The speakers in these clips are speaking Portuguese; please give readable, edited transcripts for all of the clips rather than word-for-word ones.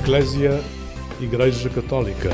Eclésia, Igreja Católica.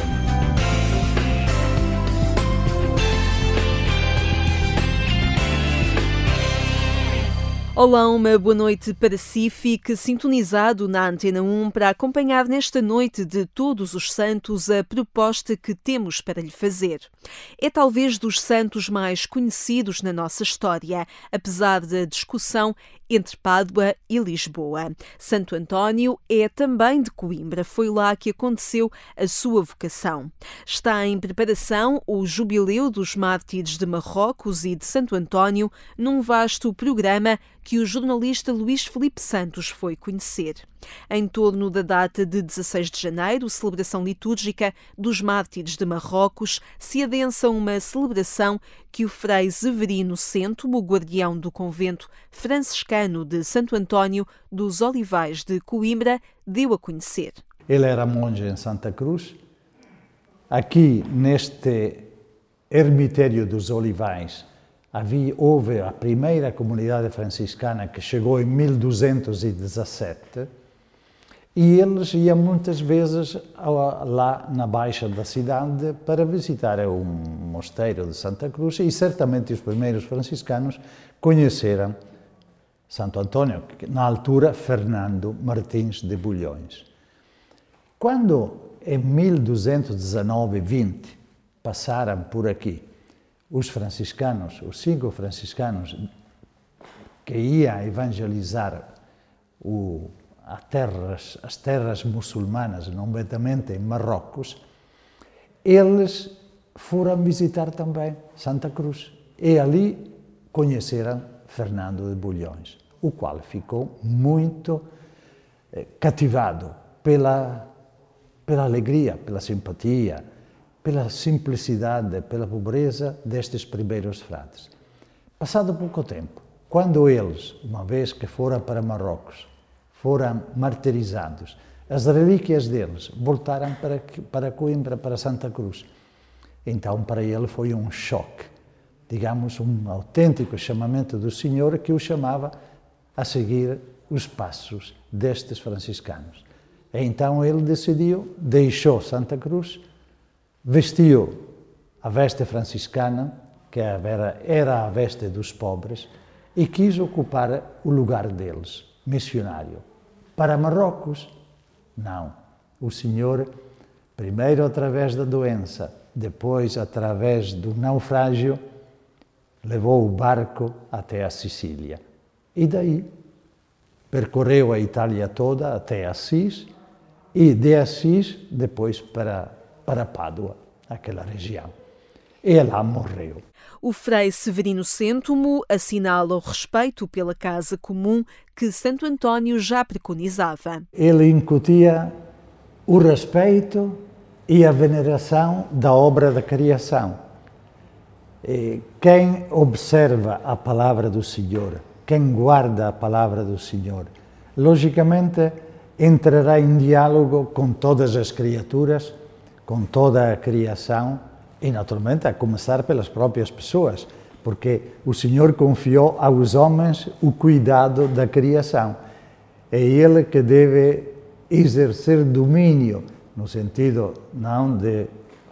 Olá, uma boa noite para si. Fique sintonizado na Antena 1 para acompanhar nesta noite de Todos os Santos a proposta que temos para lhe fazer. É talvez dos santos mais conhecidos na nossa história, apesar da discussão entre Pádua e Lisboa. Santo António é também de Coimbra, foi lá que aconteceu a sua vocação. Está em preparação o Jubileu dos Mártires de Marrocos e de Santo António num vasto programa que o jornalista Luís Filipe Santos foi conhecer. Em torno da data de 16 de janeiro, celebração litúrgica dos Mártires de Marrocos, se adensa uma celebração que o Frei Severino Cêntumo, guardião do convento franciscano de Santo António dos Olivais de Coimbra, deu a conhecer. Ele era monge em Santa Cruz. Aqui, neste ermitério dos Olivais, houve a primeira comunidade franciscana que chegou em 1217 e eles iam muitas vezes lá na Baixa da cidade para visitar o mosteiro de Santa Cruz e certamente os primeiros franciscanos conheceram Santo António, na altura Fernando Martins de Bulhões. Quando em 1219 e 20 passaram por aqui os franciscanos, os 5 franciscanos que iam evangelizar as terras muçulmanas, nomeadamente em Marrocos, eles foram visitar também Santa Cruz e ali conheceram Fernando de Bulhões, o qual ficou muito cativado pela alegria, pela simpatia, pela simplicidade, pela pobreza destes primeiros frades. Passado pouco tempo, quando eles, uma vez que foram para Marrocos, foram martirizados, as relíquias deles voltaram para Coimbra, para Santa Cruz. Então, para ele foi um choque, digamos, um autêntico chamamento do Senhor que o chamava a seguir os passos destes franciscanos. E então ele deixou Santa Cruz, vestiu a veste franciscana, que era a veste dos pobres, e quis ocupar o lugar deles, missionário. Para Marrocos, não. O Senhor, primeiro através da doença, depois através do naufrágio, levou o barco até a Sicília. E daí percorreu a Itália toda até Assis, e de Assis depois para Pádua, aquela região. E lá morreu. O Frei Severino Cêntumo assinala o respeito pela casa comum que Santo António já preconizava. Ele incutia o respeito e a veneração da obra da criação. Quem observa a palavra do Senhor, quem guarda a palavra do Senhor, logicamente entrará em diálogo com todas as criaturas, com toda a criação e, naturalmente, a começar pelas próprias pessoas, porque o Senhor confiou aos homens o cuidado da criação. É Ele que deve exercer domínio, no sentido não de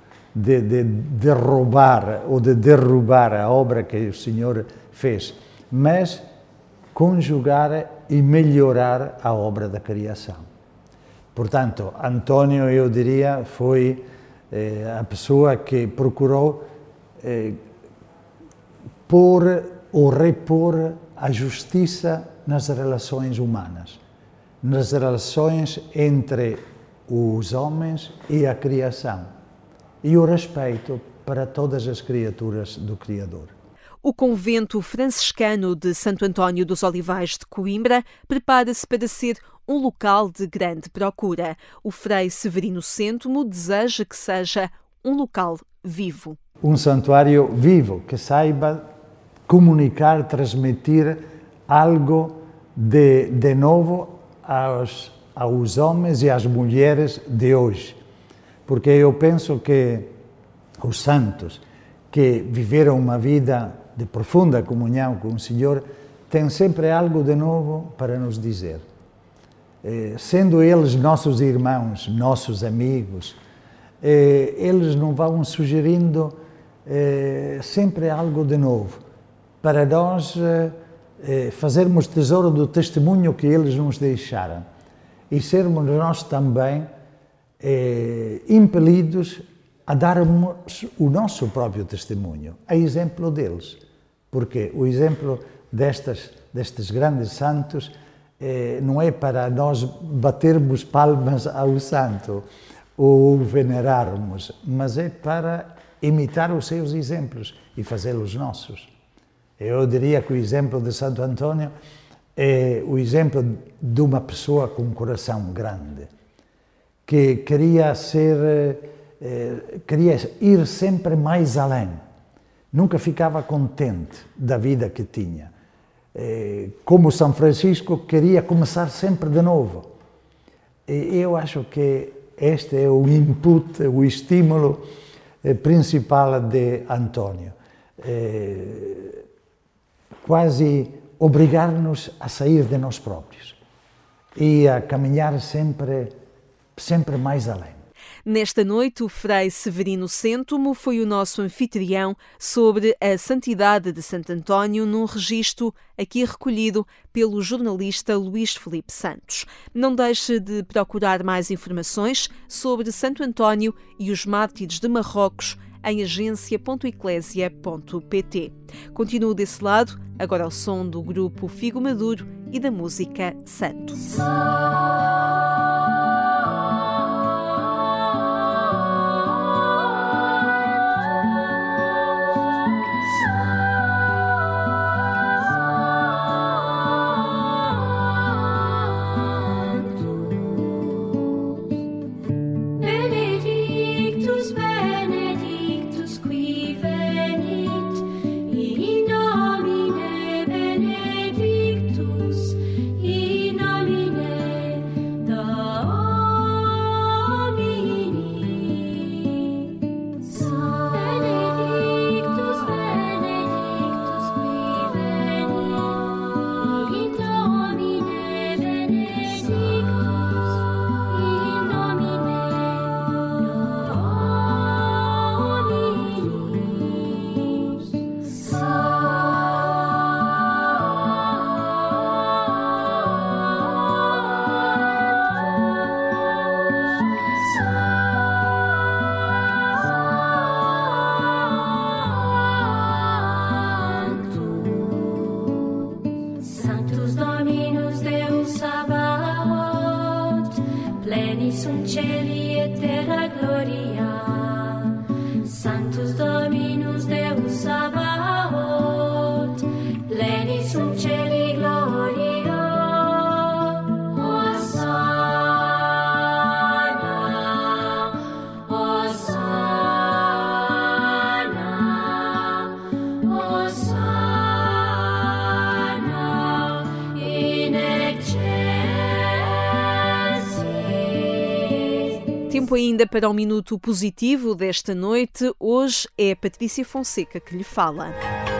roubar ou de derrubar a obra que o Senhor fez, mas conjugar e melhorar a obra da criação. Portanto, António, eu diria, foi a pessoa que procurou pôr ou repor a justiça nas relações humanas, nas relações entre os homens e a criação, e o respeito para todas as criaturas do Criador. O convento franciscano de Santo António dos Olivais de Coimbra prepara-se para ser um local de grande procura. O Frei Severino Cêntumo deseja que seja um local vivo. Um santuário vivo, que saiba comunicar, transmitir algo de novo aos homens e às mulheres de hoje. Porque eu penso que os santos que viveram uma vida de profunda comunhão com o Senhor têm sempre algo de novo para nos dizer. sendo eles nossos irmãos, nossos amigos, eles nos vão sugerindo sempre algo de novo, para nós fazermos tesouro do testemunho que eles nos deixaram e sermos nós também impelidos a darmos o nosso próprio testemunho, a exemplo deles, porque o exemplo destes grandes santos não é para nós batermos palmas ao santo ou venerarmos, mas é para imitar os seus exemplos e fazê-los nossos. Eu diria que o exemplo de Santo Antônio é o exemplo de uma pessoa com um coração grande, que queria ir sempre mais além, nunca ficava contente da vida que tinha. Como São Francisco, queria começar sempre de novo. E eu acho que este é o input, o estímulo principal de Antônio. Quase obrigar-nos a sair de nós próprios e a caminhar sempre mais além. Nesta noite, o Frei Severino Cêntumo foi o nosso anfitrião sobre a santidade de Santo António num registro aqui recolhido pelo jornalista Luís Filipe Santos. Não deixe de procurar mais informações sobre Santo António e os mártires de Marrocos em agência.eclésia.pt. Continuo desse lado, agora ao som do grupo Figo Maduro e da música Santo. Tempo ainda para o minuto positivo desta noite. Hoje é a Patrícia Fonseca que lhe fala.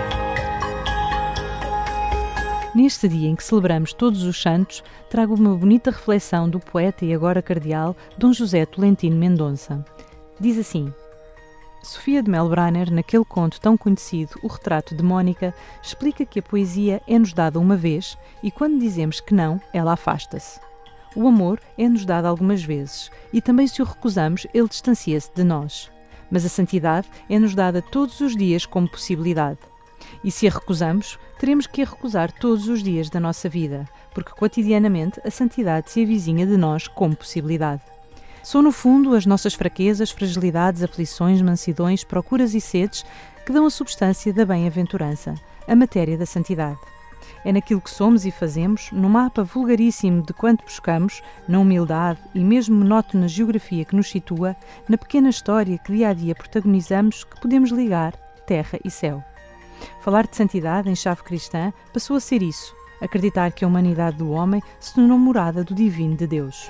Neste dia em que celebramos todos os santos, trago uma bonita reflexão do poeta e agora cardeal Dom José Tolentino Mendonça. Diz assim: Sofia de Melbrenner, naquele conto tão conhecido, O Retrato de Mónica, explica que a poesia é-nos dada uma vez e quando dizemos que não, ela afasta-se. O amor é-nos dado algumas vezes e também se o recusamos, ele distancia-se de nós. Mas a santidade é-nos dada todos os dias como possibilidade. E se a recusamos, teremos que a recusar todos os dias da nossa vida, porque cotidianamente a santidade se avizinha de nós como possibilidade. São, no fundo, as nossas fraquezas, fragilidades, aflições, mansidões, procuras e sedes que dão a substância da bem-aventurança, a matéria da santidade. É naquilo que somos e fazemos, no mapa vulgaríssimo de quanto buscamos, na humildade e mesmo monótona geografia que nos situa, na pequena história que dia a dia protagonizamos, que podemos ligar terra e céu. Falar de santidade em chave cristã passou a ser isso, acreditar que a humanidade do homem se tornou morada do divino de Deus.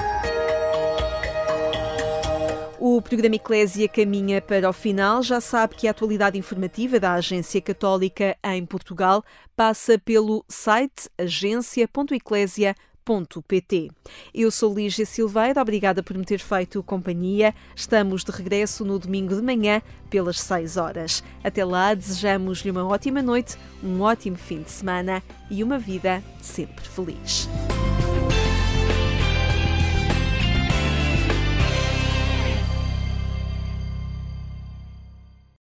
O programa Eclésia caminha para o final. Já sabe que a atualidade informativa da Agência Católica em Portugal passa pelo site agência.eclésia.pt. rr.pt. Eu sou Lígia Silveira, obrigada por me ter feito companhia. Estamos de regresso no domingo de manhã, pelas 6 horas. Até lá, desejamos-lhe uma ótima noite, um ótimo fim de semana e uma vida sempre feliz.